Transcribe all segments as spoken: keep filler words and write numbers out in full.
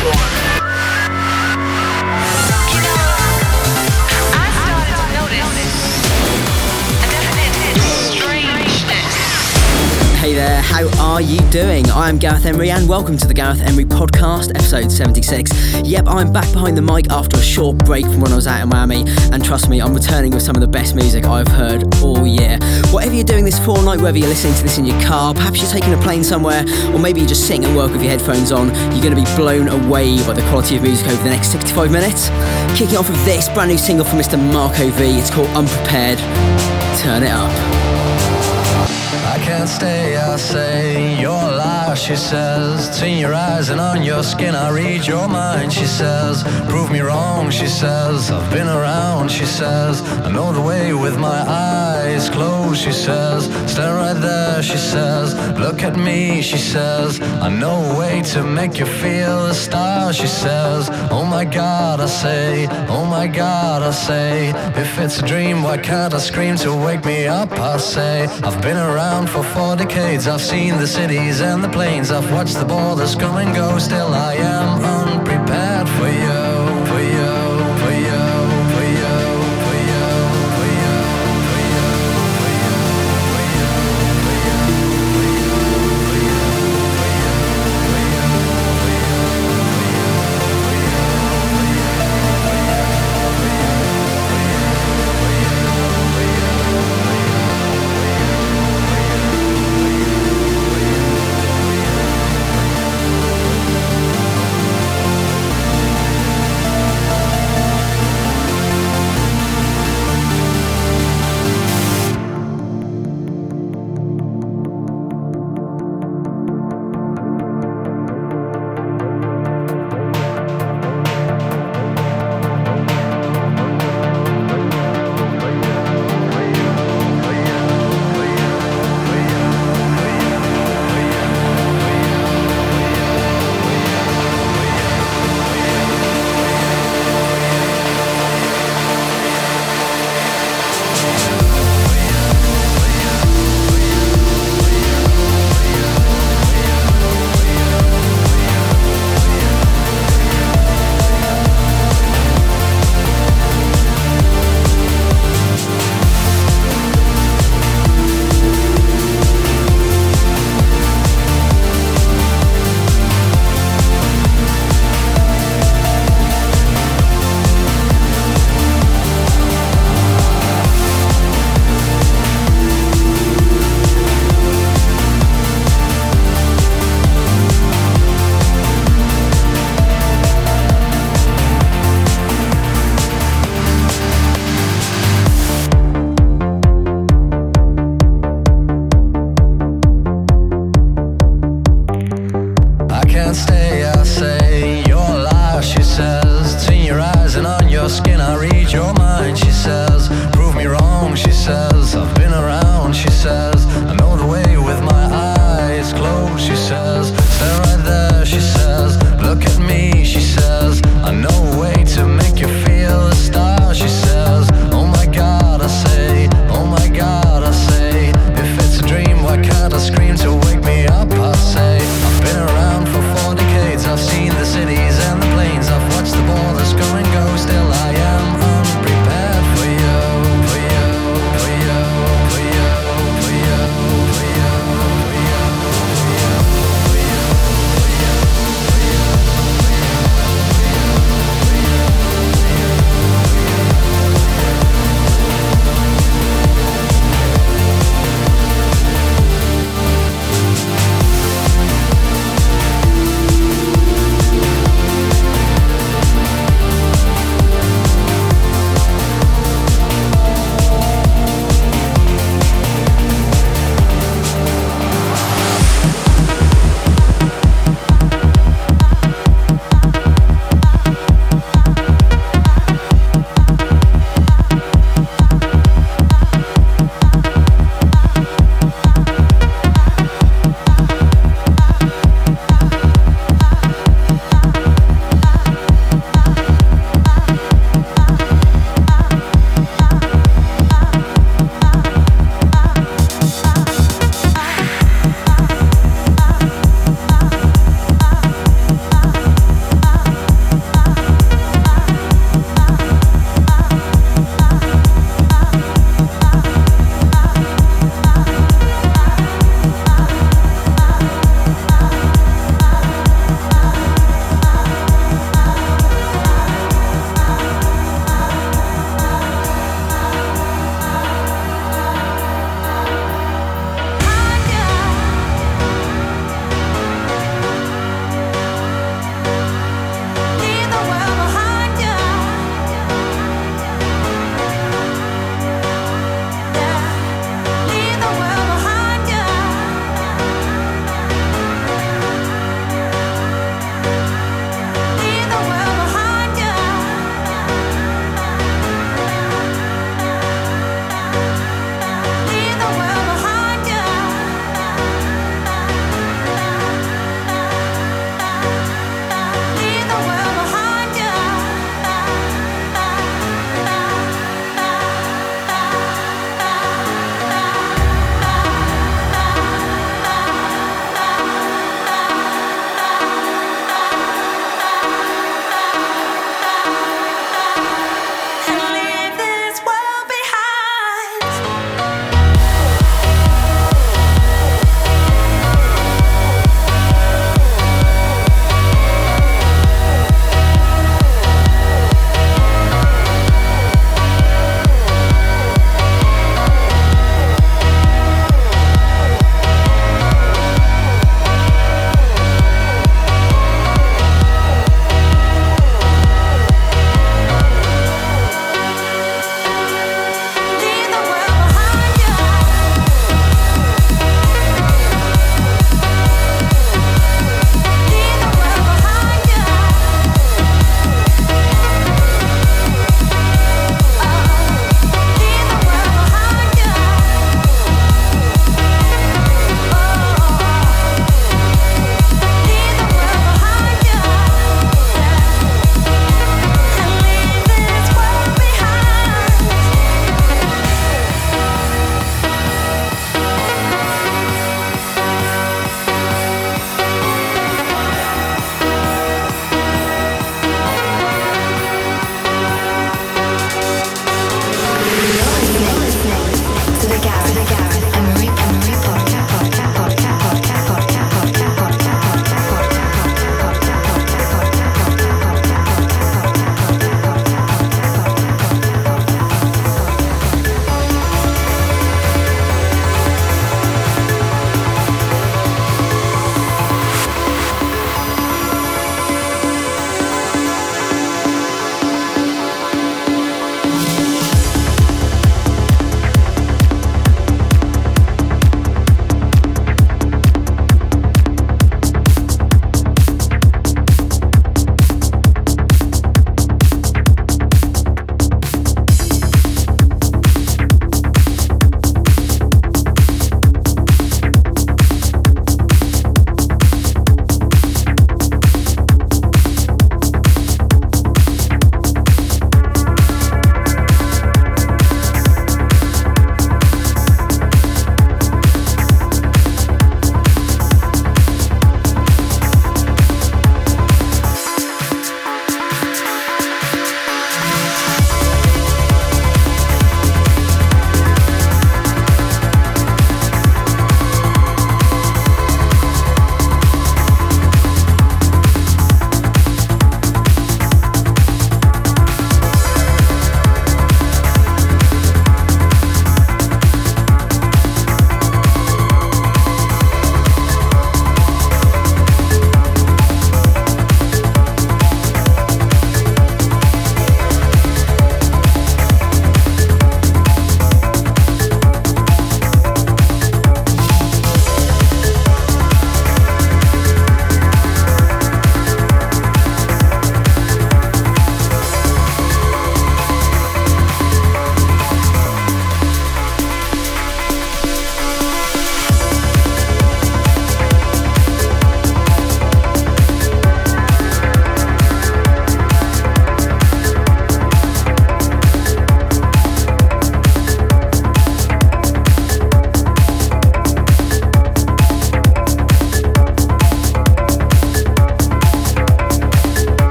Hey there, how are you doing? I'm Gareth Emery and welcome to the Gareth Emery Podcast, episode seventy-six. Yep, I'm back behind the mic after a short break from when I was out in Miami, and trust me, I'm returning with some of the best music I've heard all year. Whatever you're doing this fortnight, whether you're listening to this in your car, perhaps you're taking a plane somewhere, or maybe you're just sitting at work with your headphones on, you're going to be blown away by the quality of music over the next sixty-five minutes. Kicking off with this brand new single from Mister Marco V, it's called Unprepared. Turn it up. I can't stay, I say, you're a lie, she says. It's in your eyes and on your skin, I read your mind, she says. Prove me wrong, she says. I've been around, she says. I know the way with my eyes closed, she says. Stand right there, she says. Look at me, she says. I know a way to make you feel a star, she says. Oh my God, I say, oh my God, I say. If it's a dream, why can't I scream to wake me up, I say. I've been around for four decades, I've seen the cities and the planes, I've watched the borders come and go, still I am unprepared for you, for you, for you, for you, for you, for you, for you, for you, for you, for you, for you, for you,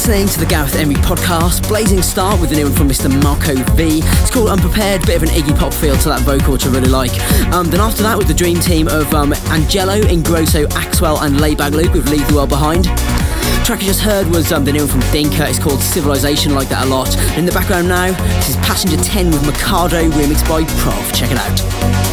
listening to the Gareth Emery podcast. Blazing start with the new one from Mister Marco V. It's called Unprepared, bit of an Iggy Pop feel to that vocal, which I really like. Um, then after that, with the dream team of um, Angelo, Ingrosso, Axwell and Laidback Luke with Leave the World Behind. The track you just heard was um, the new one from Dinka. It's called Civilization, I like that a lot. And in the background now, this is Passenger ten with Mikado, remixed by Prof. Check it out.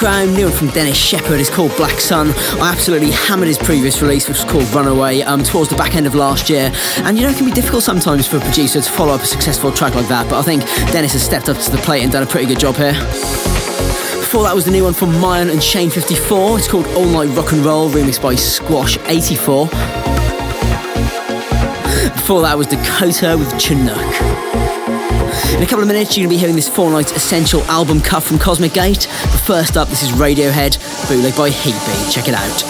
background, new one from Dennis Sheperd is called Black Sun. I absolutely hammered his previous release, which was called Runaway, um, towards the back end of last year. And you know, it can be difficult sometimes for a producer to follow up a successful track like that, but I think Dennis has stepped up to the plate and done a pretty good job here. Before that was the new one from Mayan and Shane fifty-four. It's called All Night Rock and Roll, remixed by Squash eighty-four. Before that was Dakota with Chinook. In a couple of minutes, you're going to be hearing this Four-Night Essential album cut from Cosmic Gate. But first up, this is Radiohead, bootleg by Heatbeat. Check it out.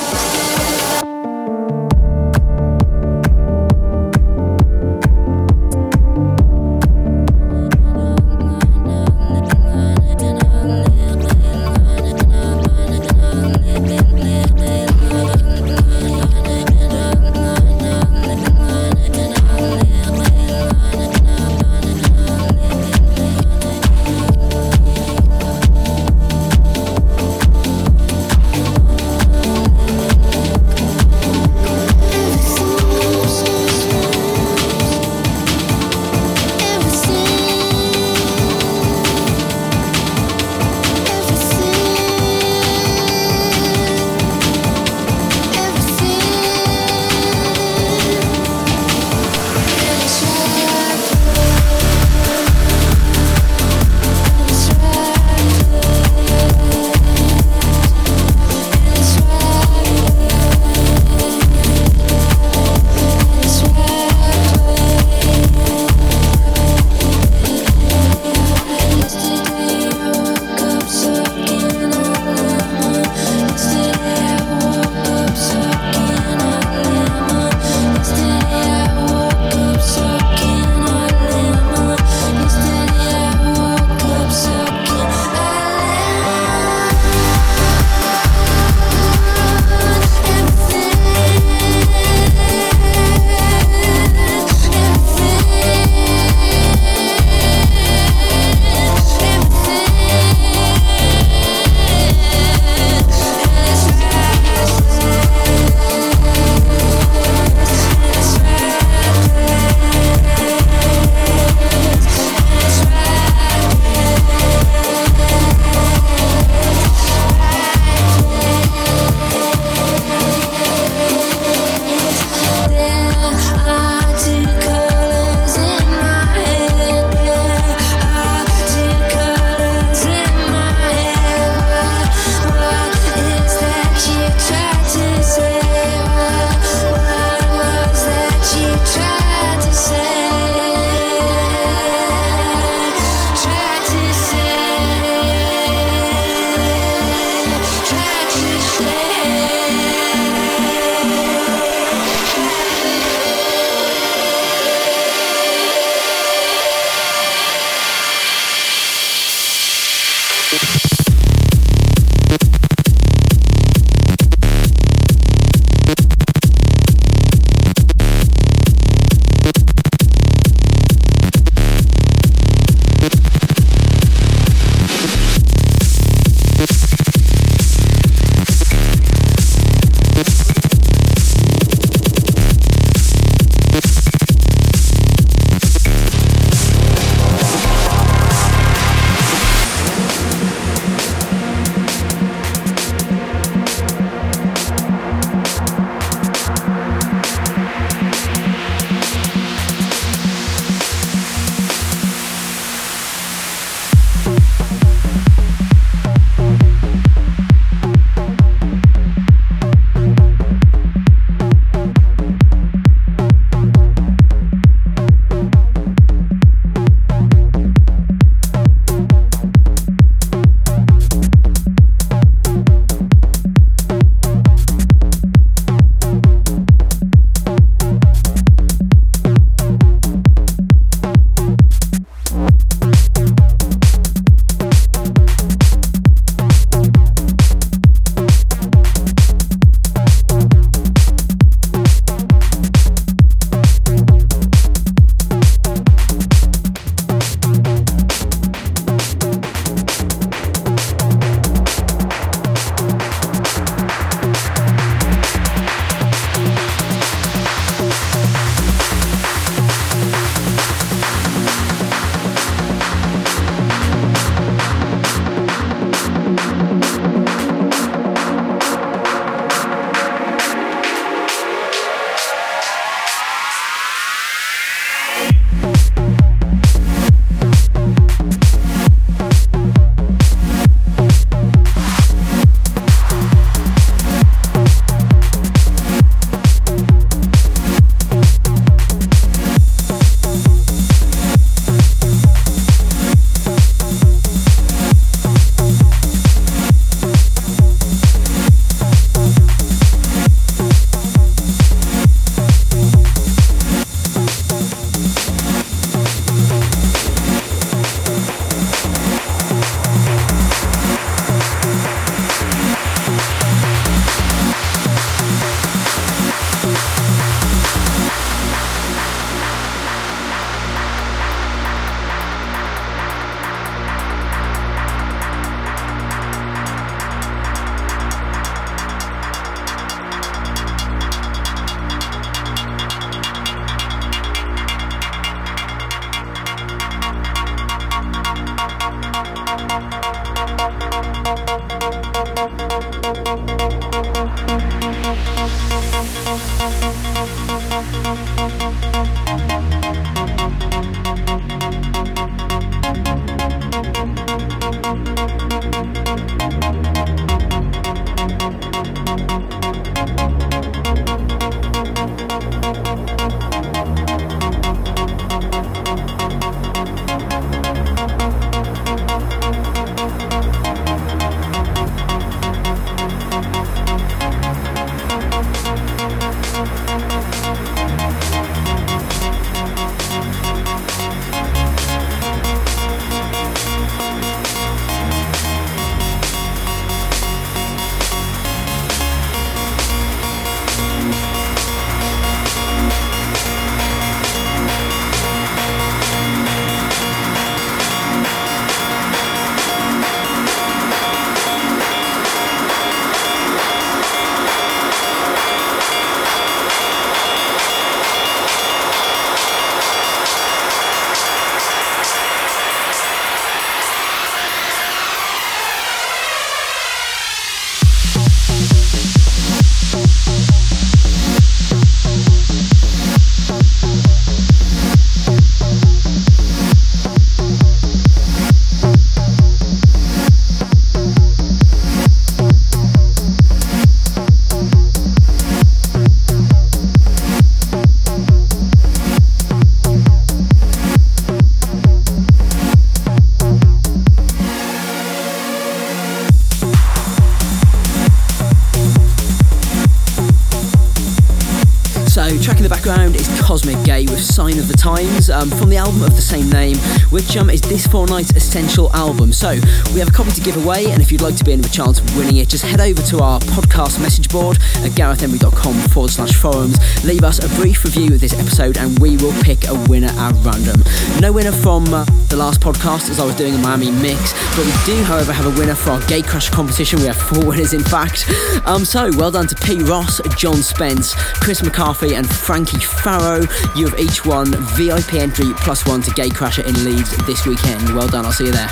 background is Cosmic Gate with Sign of the Times um, from the album of the same name, which um, is this fortnight's essential album. So we have a copy to give away, and if you'd like to be in with a chance of winning it, just head over to our podcast message board at garethemry.com forward slash forums. Leave us a brief review of this episode and we will pick a winner at random. No winner from uh, the last podcast, as I was doing a Miami mix, but we do, however, have a winner for our Gatecrasher competition. We have four winners, in fact. Um, so well done to P. Ross, John Spence, Chris McCarthy and Frankie Farrow. You have each won V I P entry plus one to Gatecrasher in Leeds this weekend. Well done, I'll see you there.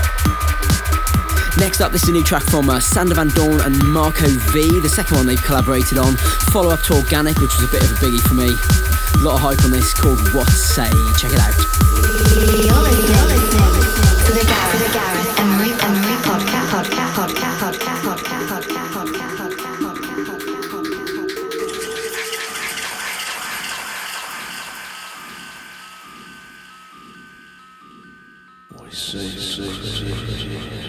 Next up, this is a new track from uh, Sander Van Dorn and Marco V, the second one they've collaborated on. Follow up to Organic, which was a bit of a biggie for me. A lot of hype on this, called What Say. Check it out. You're listening, you're listening to the Gareth, the Gareth Emery, Emery podcast, podcast, podcast, podcast, podcast, podcast, podcast, podcast, podcast. What say, say, say.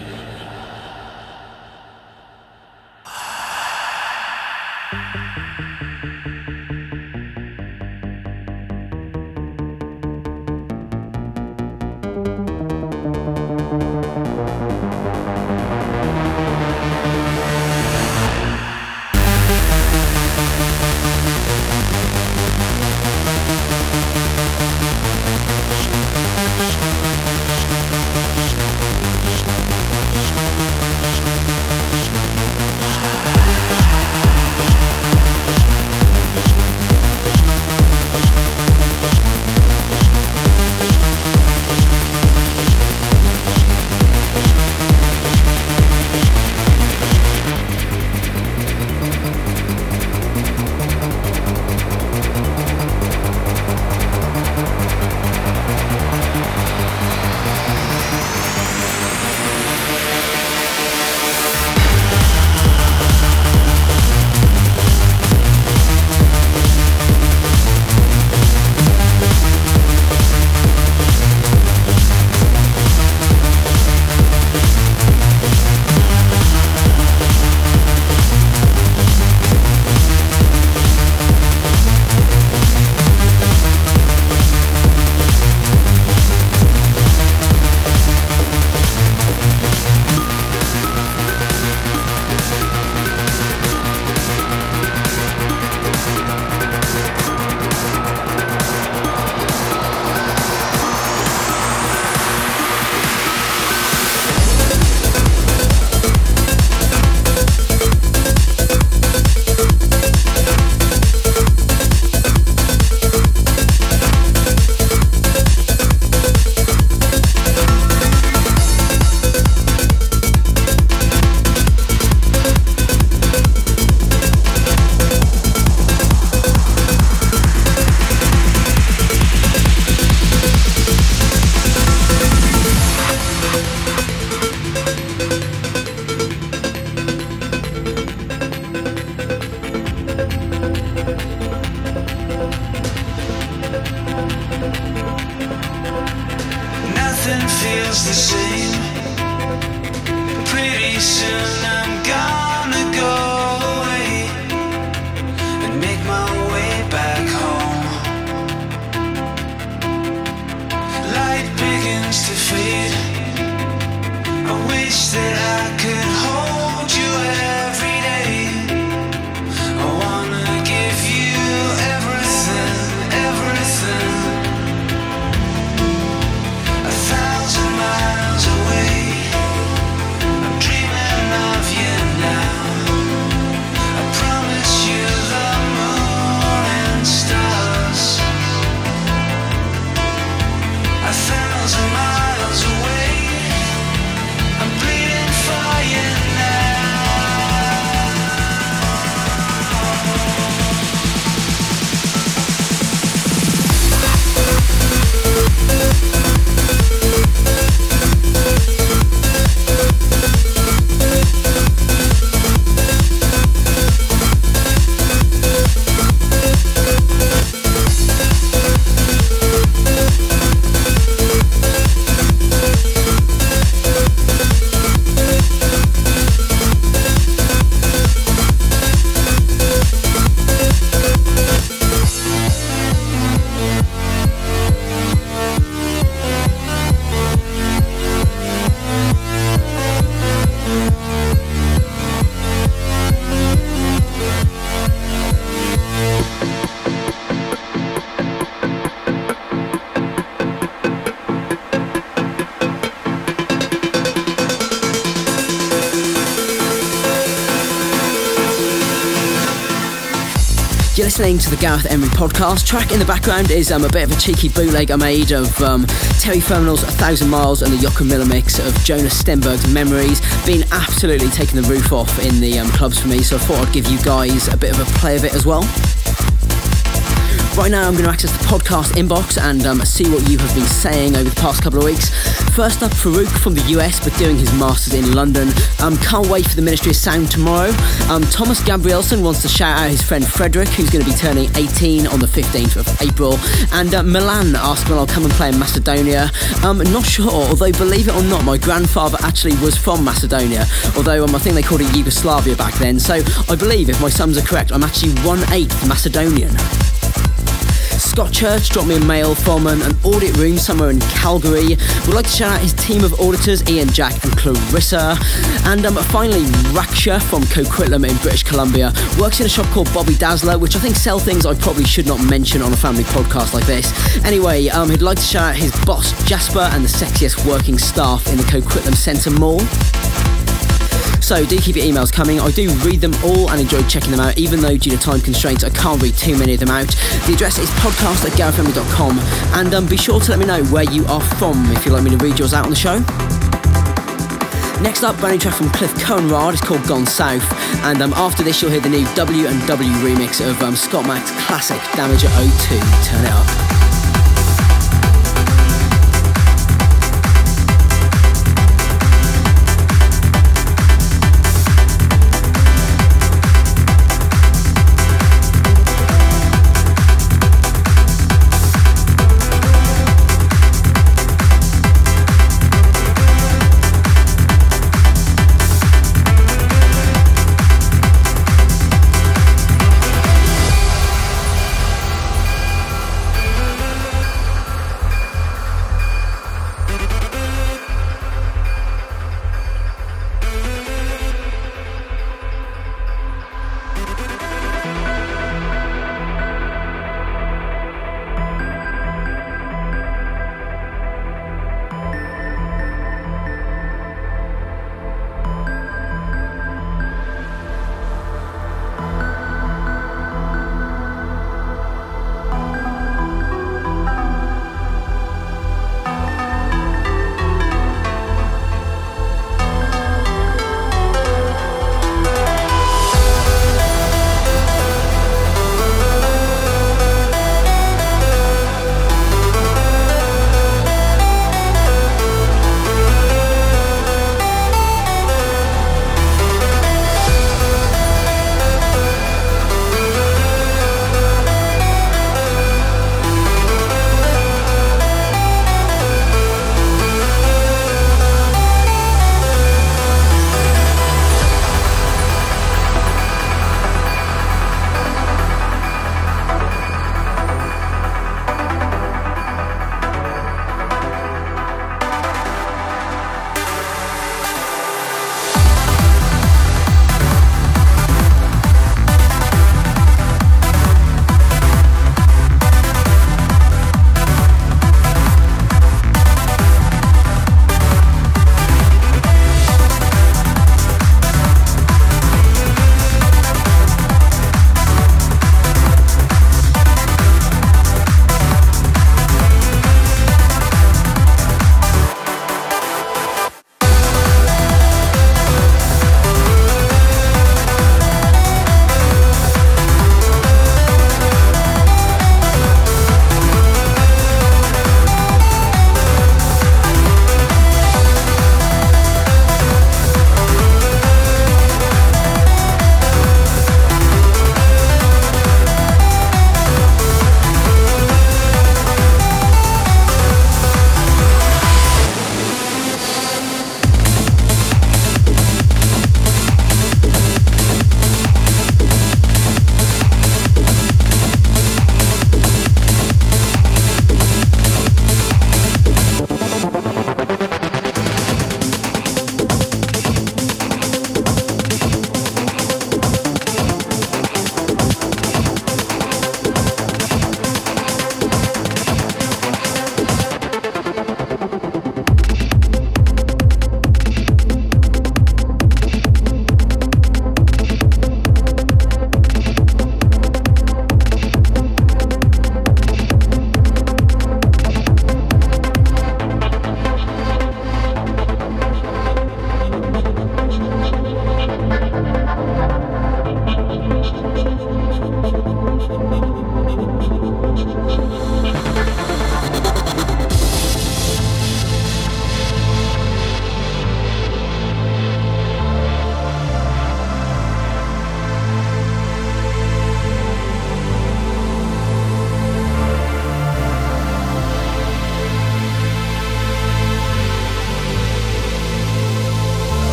You're listening to the Gareth Emery podcast. Track in the background is um, a bit of a cheeky bootleg I made of um, Terry Fernell's A Thousand Miles and the Jochen Miller mix of Jonas Stenberg's Memories. Been absolutely taking the roof off in the um, clubs for me, so I thought I'd give you guys a bit of a play of it as well. Right now I'm going to access the podcast inbox and um, see what you have been saying over the past couple of weeks. First up, Farouk from the U S, but doing his masters in London. Um, can't wait for the Ministry of Sound tomorrow. Um, Thomas Gabrielson wants to shout out his friend Frederick, who's going to be turning eighteen on the fifteenth of April. And uh, Milan asked when I'll come and play in Macedonia. Um, not sure, although believe it or not, my grandfather actually was from Macedonia, although um, I think they called it Yugoslavia back then. So I believe, if my sums are correct, I'm actually one-eighth Macedonian. Scott Church dropped me a mail from an, an audit room somewhere in Calgary. Would like to shout out his team of auditors, Ian, Jack and Clarissa. And um, finally, Raksha from Coquitlam in British Columbia works in a shop called Bobby Dazzler, which I think sell things I probably should not mention on a family podcast like this. Anyway, um, he'd like to shout out his boss, Jasper, and the sexiest working staff in the Coquitlam Centre Mall. So do keep your emails coming. I do read them all and enjoy checking them out, even though due to time constraints I can't read too many of them out. The address is podcast at gareth emery dot com, and um, be sure to let me know where you are from if you'd like me to read yours out on the show. Next up, brand new track from Cliff Coenraad. It's called Gone South, and um, after this you'll hear the new W and W remix of um, Scott Mack's classic Damage at O two. Turn it up.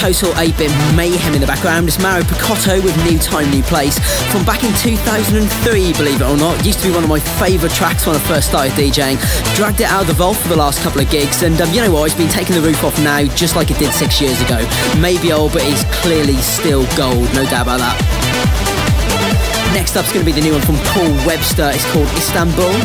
total eight-bit mayhem in the background. It's Mauro Picotto with New Time, New Place from back in two thousand three, believe it or not. Used to be one of my favourite tracks when I first started DJing. Dragged it out of the vault for the last couple of gigs, and um, you know what, it's been taking the roof off now just like it did six years ago. Maybe old, but it's clearly still gold, no doubt about that. Next up's going to be the new one from Paul Webster. It's called Istanbul.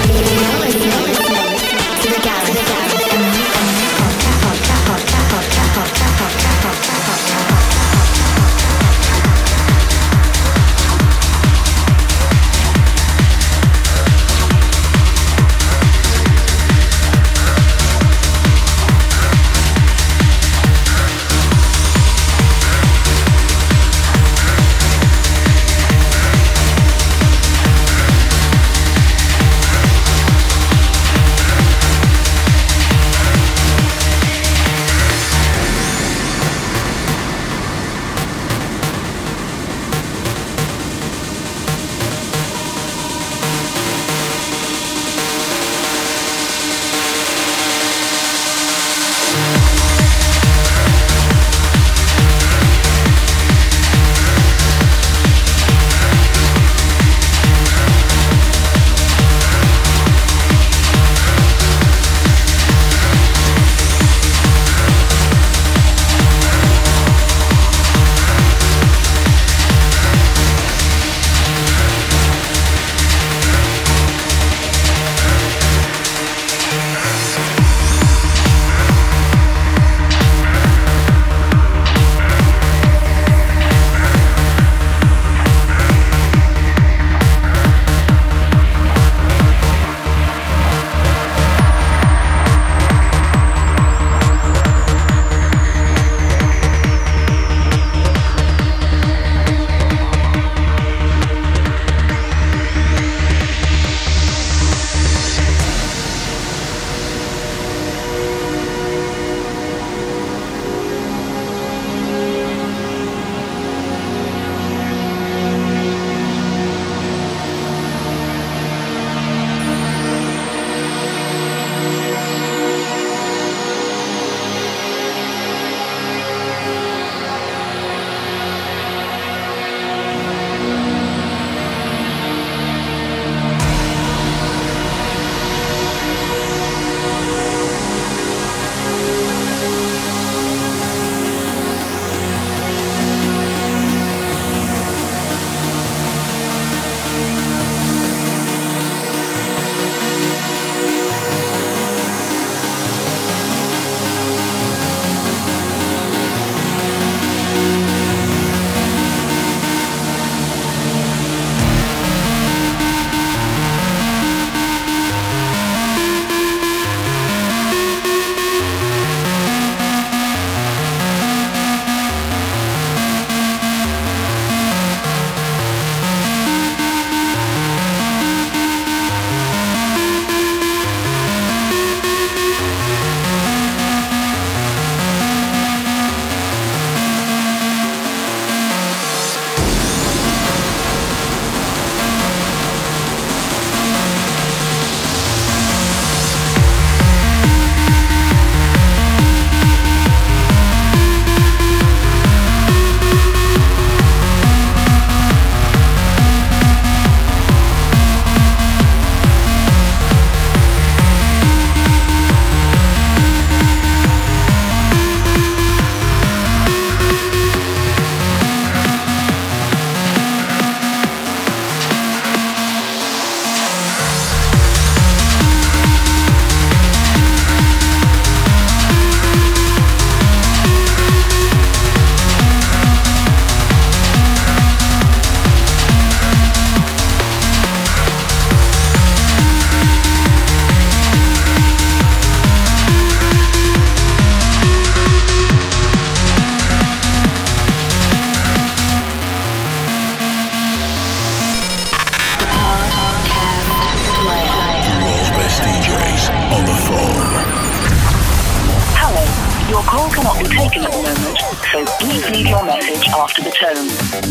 taken at the moment, so please leave your message after the tone.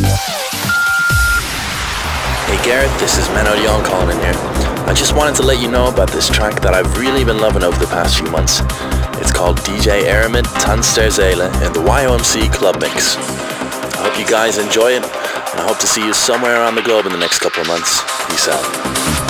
Hey Gareth, this is Menno Leon calling in here. I just wanted to let you know about this track that I've really been loving over the past few months. It's called D J Aramin Tansterzela in the Y O M C Club Mix. I hope you guys enjoy it, and I hope to see you somewhere around the globe in the next couple of months. Peace out.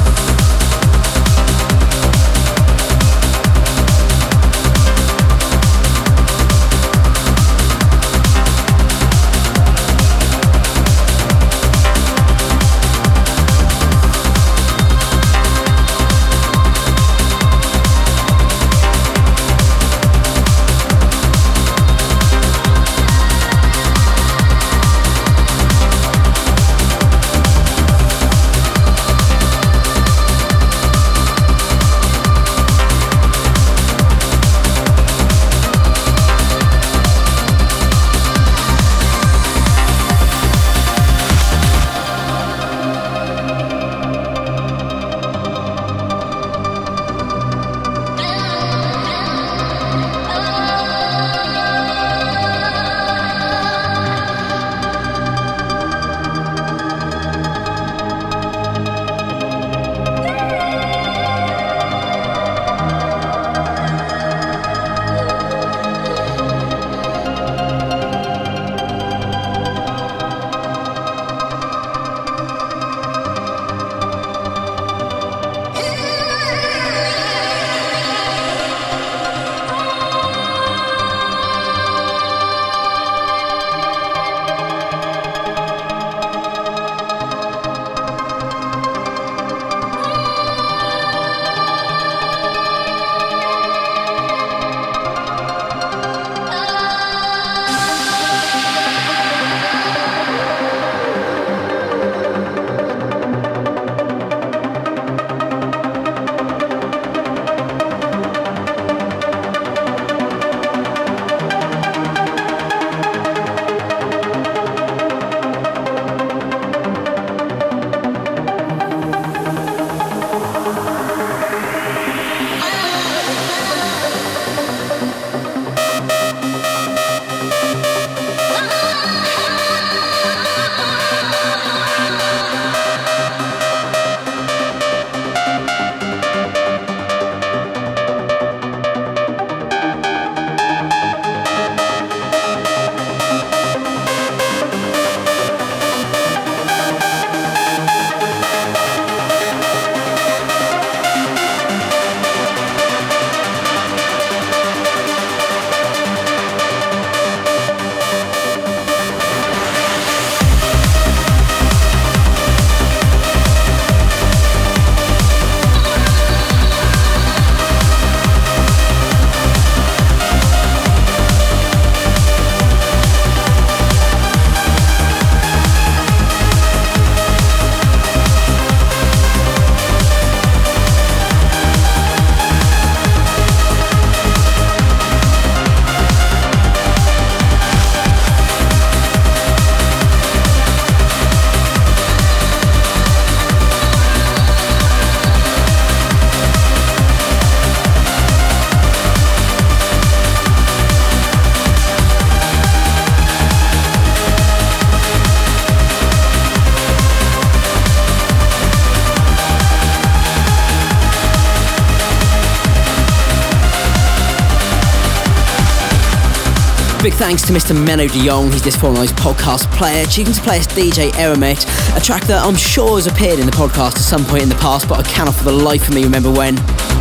Big thanks to Mister Menno de Jong, he's this Four Nights podcast player, choosing to play us D J Aramet, a track that I'm sure has appeared in the podcast at some point in the past, but I cannot for the life of me remember when.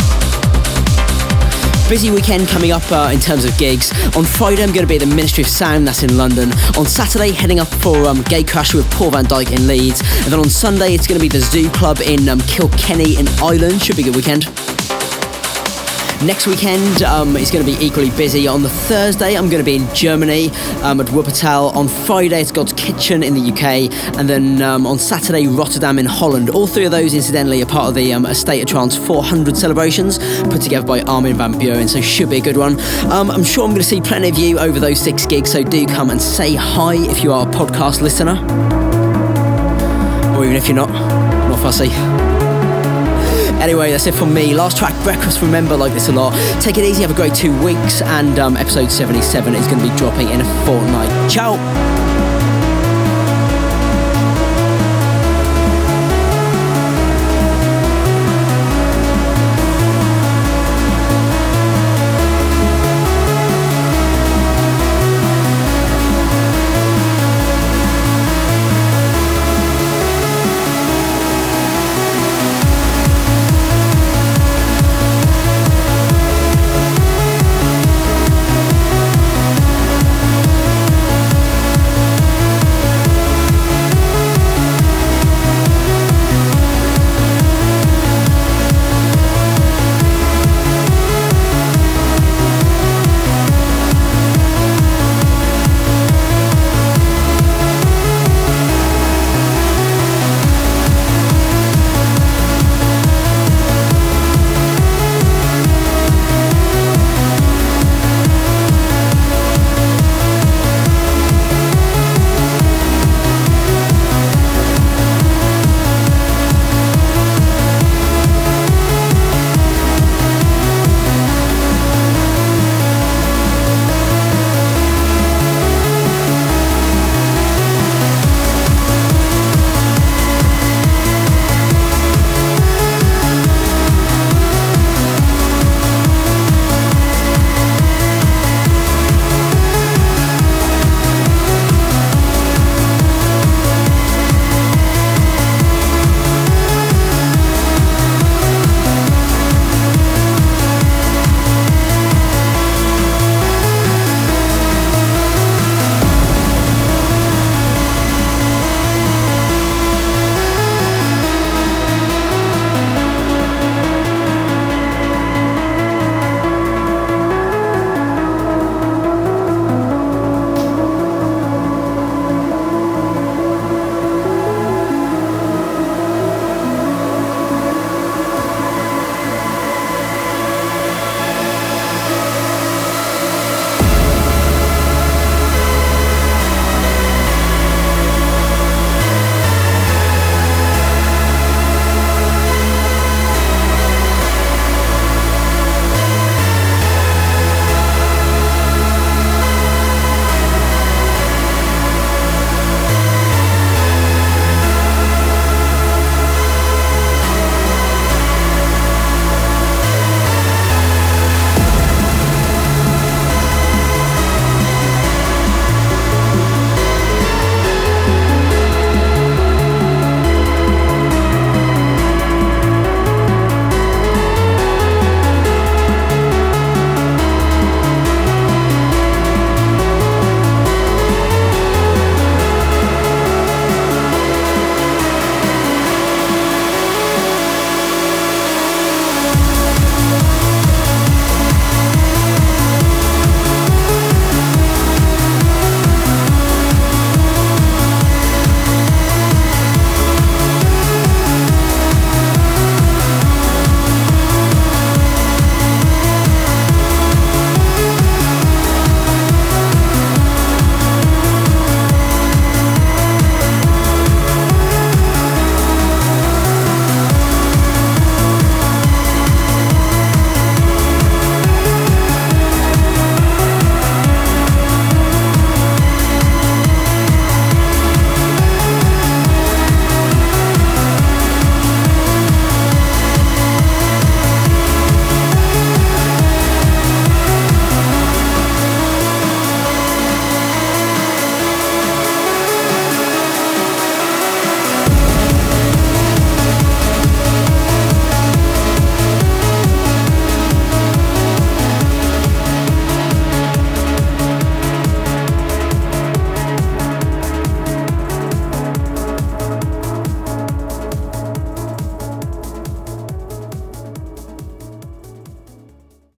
Busy weekend coming up uh, in terms of gigs. On Friday I'm going to be at the Ministry of Sound, that's in London. On Saturday heading up for um, Gatecrasher with Paul van Dyk in Leeds. And then on Sunday it's going to be the Zoo Club in um, Kilkenny in Ireland. Should be a good weekend. Next weekend um, is going to be equally busy. On the Thursday I'm going to be in Germany um, at Wuppertal. On Friday it's God's Kitchen in the U K, and then um, on Saturday Rotterdam in Holland. All three of those incidentally are part of the um, A State of Trance four hundred celebrations put together by Armin van Buuren, so should be a good one. um, I'm sure I'm going to see plenty of you over those six gigs, so do come and say hi if you are a podcast listener, or even if you're not, not fussy. Anyway, that's it from me. Last track, Breakfast Remember, like this a lot. Take it easy, have a great two weeks, and um, episode seventy-seven is going to be dropping in a fortnight. Ciao!